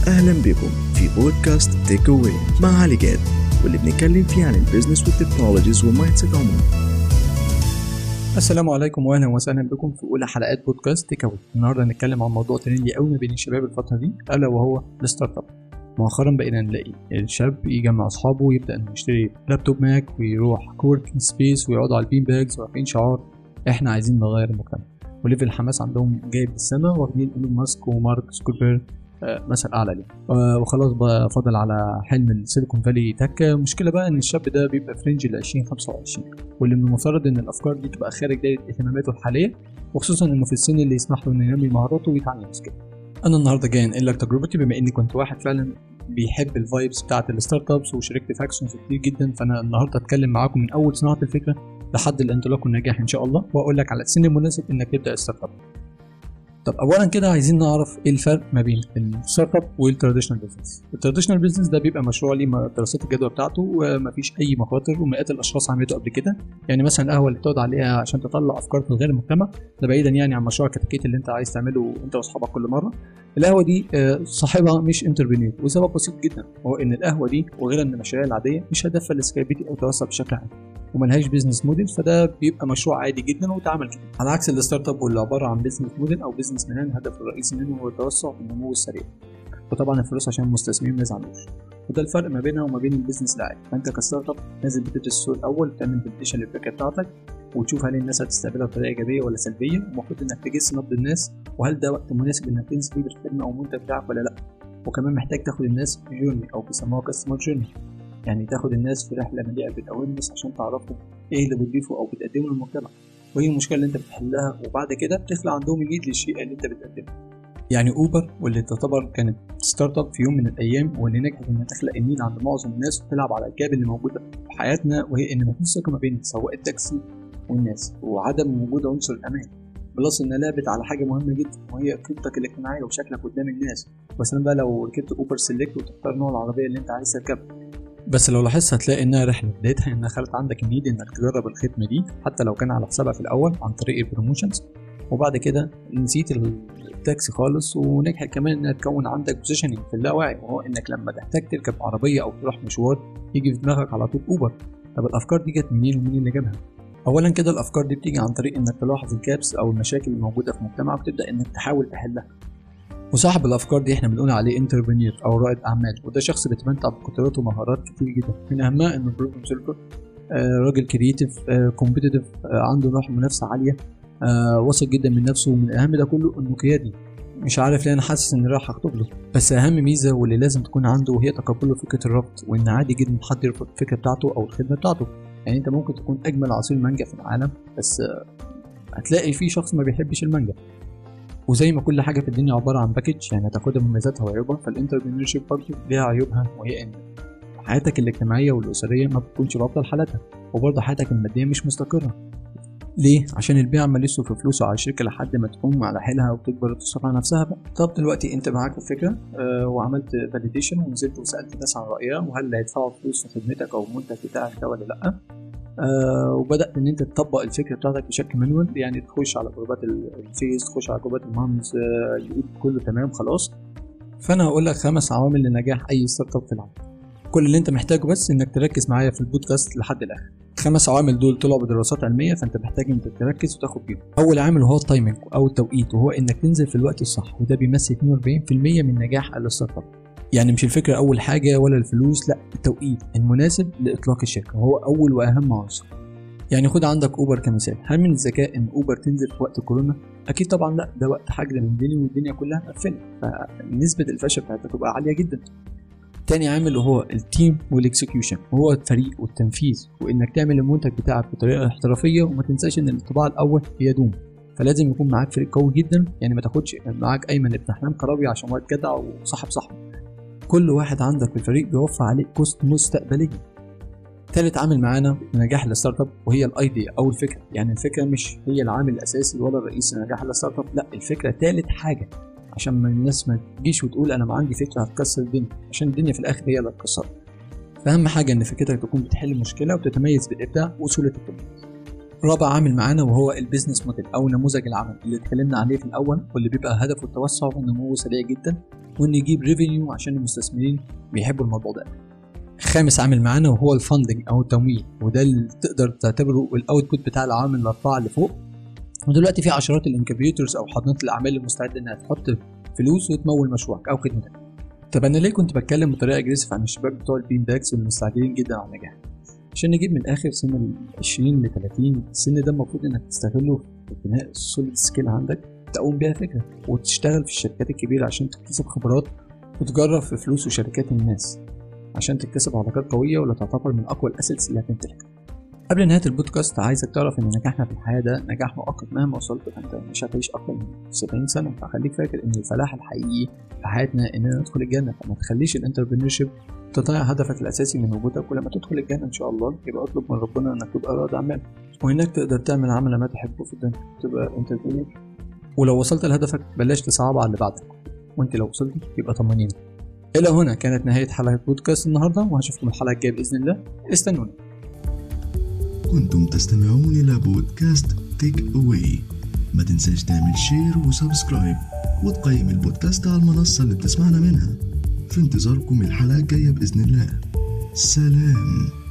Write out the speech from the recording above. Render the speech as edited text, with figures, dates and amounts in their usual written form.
أهلا بكم في بودكاست تيك أواي مع علي جاد، واللي بنتكلم فيه عن البيزنس والتكنولوجيز والمايند سيت عموما. السلام عليكم واهلا وسهلا بكم في اولى حلقات بودكاست تيك أواي. النهارده هنتكلم عن موضوع ترندي قوي ما بين الشباب الفتره دي، الا وهو الستارت اب. مؤخرا بقينا نلاقي الشاب يجمع اصحابه ويبدا انه يشتري لابتوب ماك ويروح كوركينج سبيس ويقعدوا على البين باجز ورافعين شعار احنا عايزين نغير المجتمع، وليفل الحماس عندهم جايب السما، واخدين ايلون ماسك ومارك زوكربيرج مثل اعلى ليه. وخلاص بقى فاضل على حلم السيليكون فالي تكه. مشكله بقى ان الشاب ده بيبقى في رينج ال 20-25، واللي من المفترض ان الافكار دي تبقى خارج دايره اهتماماته الحاليه، وخصوصا انه في السن اللي يسمح له انه ينمي مهاراته ويتعلم سكيل. انا النهارده جاي انقل لك تجربتي، بما اني كنت واحد فعلا بيحب الفايبس بتاعه الستارت ابس وشاركت في اكشنز كتير جدا. فانا النهارده اتكلم معاكم من اول صناعه الفكره لحد الانطلاق والنجاح ان شاء الله، واقول لك على السن المناسب انك تبدا ستارت اب. طب اولا كده عايزين نعرف ايه الفرق ما بين الستارت اب والتراديشنال بيزنس. التراديشنال بيزنس ده بيبقى مشروع ليه دراسات الجدوى بتاعته ومفيش اي مخاطر، ومئات الاشخاص عملته قبل كده. يعني مثلا القهوه اللي بتقعد عليها عشان تطلع افكار تغير المجتمع، ده بعيدا يعني عن مشروع كتكيت اللي انت عايز تعمله انت واصحابك كل مره. القهوه دي صاحبها مش انتربرينور، وسبب بسيط جدا هو ان القهوه دي وغير ان المشاريع العاديه مش هدفها السكيلابيلتي او توسع بشكل عام، وملهاش بيزنس موديل، فده بيبقى مشروع عادي جدا واتعمل كده، على عكس الستارت اب واللي عباره عن بيزنس موديل او بيزنس بلان هدف الرئيسي منه هو التوسع والنمو السريع، وطبعا الفلوس عشان المستثمرين ما يزعلوش. وده الفرق ما بينها وما بين البيزنس العادي. فانت كستارت اب لازم بتدرس السوق الاول وتعمل فاليديشن للفكره بتاعتك، وتشوف هل الناس هتستقبلها بطريقه ايجابيه ولا سلبيه، ومفروض انك تجس نبض الناس وهل ده وقت مناسب انك تنزل فيه بالخدمه او المنتج بتاعك ولا لا. وكمان محتاج تاخد الناس في جورني او بيسموها كاستمر جورني، يعني تاخد الناس في رحله مليئه بالاويرنس عشان تعرفوا ايه اللي بتضيفه او بتقدمه للمجتمع، وايه المشكله اللي انت بتحلها، وبعد كده بتخلق عندهم النيد للشيء اللي انت بتقدمه. يعني اوبر واللي تعتبر كانت ستارت اب في يوم من الايام، واللي نجحت انها تخلق النيد عند معظم الناس وتلعب على الجاب اللي موجوده في حياتنا، وهي ان مفيش ثقه ما بين سواق التاكسي والناس، وعدم وجود عنصر الامان، بلس انها لعبت على حاجه مهمه جدا وهي قيمتك الاجتماعيه وشكلك قدام الناس. مثلا بقى لو ركبت اوبر سيلكت وتختار نوع العربيه اللي انت عايز تركبها، بس لو لاحظت هتلاقي انها رحله بدايتها انها خلت عندك النيد انك تجرب الخدمه دي حتى لو كان على حسابها في الاول عن طريق البروموشنز، وبعد كده نسيت التاكسي خالص، ونجحت كمان انها تكون عندك بوزيشننج في اللاواعي، وهو انك لما تحتاج تركب عربيه او تروح مشوار يجي في دماغك على طول اوبر. طب الافكار دي جت منين ومين اللي جابها؟ اولا كده الافكار دي بتيجي عن طريق انك تلاحظ الجابس او المشاكل الموجوده في مجتمعك وتبدا انك تحاول تحلها. وصاحب الافكار دي احنا بنقول عليه انتربرينور او رائد اعمال، وده شخص بيتمتع بقدرات ومهارات كتير جدا، من اهمها انه بروبلم سولفر، راجل كرييتيف، كومبيتيتيف، عنده روح منافسه عاليه، واثق جدا من نفسه، ومن الاهم ده كله انه قيادي. مش عارف ليه انا حاسس اني رايح اخطب له. بس اهم ميزه واللي لازم تكون عنده وهي تقبله فكره الربط، وان عادي جدا حد يرفض الفكره بتاعته او الخدمه بتاعته. يعني انت ممكن تكون اجمل عصير مانجا في العالم، بس هتلاقي في شخص ما بيحبش المانجا. وزي ما كل حاجه في الدنيا عباره عن باكج، يعني هتاخدها مميزاتها وعيوبها، فالانتربرينورشيب برضه ليها عيوبها، وهي ان حياتك الاجتماعيه والاسريه ما بتكونش بافضل حالاتها، وبرضه حياتك الماديه مش مستقره. ليه؟ عشان البيع عمال يصرف فلوسه على الشركه لحد ما تقوم على حيلها وتكبر وتصرف على نفسها بقى. طب دلوقتي انت معاك الفكره وعملت فاليديشن ونزلت وسالت الناس عن رايها وهل هيدفعوا فلوس في خدمتك او المنتج بتاعك ده ولا لا. وبدات ان انت تطبق الفكره بتاعتك بشكل مانوال، يعني تخش على جروبات الفيس، تخش على جروبات المامز، يقول كله تمام خلاص. فانا هقول لك 5 عوامل لنجاح اي ستارت اب في العالم. كل اللي انت محتاجه بس انك تركز معايا في البودكاست لحد الاخر. 5 عوامل دول طلعوا بدراسات علميه، فانت محتاج انت تركز وتاخد بيهم. اول عامل هو التايمنج او التوقيت، وهو انك تنزل في الوقت الصح، وده بيمثل 42% من نجاح الستارت اب. يعني مش الفكره اول حاجه ولا الفلوس، لا، التوقيت المناسب لاطلاق الشركه هو اول واهم عنصر. يعني خد عندك اوبر كمثال. هل من الذكاء ان اوبر تنزل في وقت كورونا؟ اكيد طبعا لا، ده وقت حجر من الدنيا والدنيا كلها مقفله، فنسبه الفشل بتاعتها تبقى عاليه جدا. تاني عامل هو التيم والاكسكيوشن، وهو الفريق والتنفيذ، وانك تعمل المنتج بتاعك بطريقه احترافيه، وما تنساش ان الانطباع الاول بيدوم، فلازم يكون معاك فريق قوي جدا. يعني ما تاخدش معاك ايمن ابن حنان قراوي عشان واد جدع وصاحب صاحبه. كل واحد عندك في الفريق بيوفر عليك كوست مستقبليه. ثالث عامل معانا لنجاح الستارت اب وهي الايديا او الفكره. يعني الفكره مش هي العامل الاساسي ولا الرئيسي لنجاح الستارت اب، لا، الفكره ثالث حاجه، عشان ما الناس ما تجيش وتقول انا ما عندي فكره هتكسر الدنيا، عشان الدنيا في الاخر هي اللي هتكسرها. فاهم حاجه ان فكرتك تكون بتحل مشكله وتتميز بالابداع وسهوله التنفيذ. رابع عامل معانا وهو البيزنس موديل او نموذج العمل اللي اتكلمنا عليه في الاول، واللي بيبقى هدفه التوسع والنمو سريع جدا وان يجيب ريفينيو عشان المستثمرين بيحبوا الموضوع ده. خامس عامل معانا وهو الفاندنج او التمويل، وده اللي تقدر تعتبره الاوتبوت بتاع العوامل الاربعه اللي فوق. ودلوقتي في عشرات الانكيبيتورز او حاضنات الاعمال المستعده انها تحط فلوس وتمول مشروعك او خدمتك. طب انا ليه كنت بتكلم بطريقه اجريسيف عن الشباب بتوع البين باكس اللي مستعجلين جدا على النجاح؟ عشان نجيب من الاخر سن 20 ل 30. السن ده المفروض انك تستغله في بناء السوليد سكيل عندك تقوم بيها فكره، وتشتغل في الشركات الكبيره عشان تكتسب خبرات وتجرب في فلوس وشركات الناس عشان تكتسب علاقات قويه ولا تعتبر من اقوى الاسيتس اللي هتمتلكها. قبل نهايه البودكاست عايزك تعرف ان نجاحنا في الحياه ده نجاح مؤقت، مهما وصلت فانت مش هتعيش اكتر من 70 سنه. فخليك فاكر ان الفلاح الحقيقي في حياتنا اننا ندخل الجنه، فما تخليش الانتربرينورشيب تضيع هدفك الاساسي من وجودك. ولما تدخل الجنه ان شاء الله يبقى اطلب من ربنا انك تبقى راضي عن مالك، وانك تقدر تعمل عمل ما تحبه في الدنيا، تبقى انتربرينور. ولو وصلت لهدفك بلاش تصعب على اللي بعدك، وانت لو وصلت يبقى طمنين. الى هنا كانت نهايه حلقه بودكاست النهارده، وهشوفكم الحلقه الجايه باذن الله. استنونا. كنتم تستمعون إلى بودكاست تيك أواي. ما تنساش تعمل شير وسبسكرايب وتقيم البودكاست على المنصة اللي بتسمعنا منها. في انتظاركم الحلقة الجاية بإذن الله. سلام.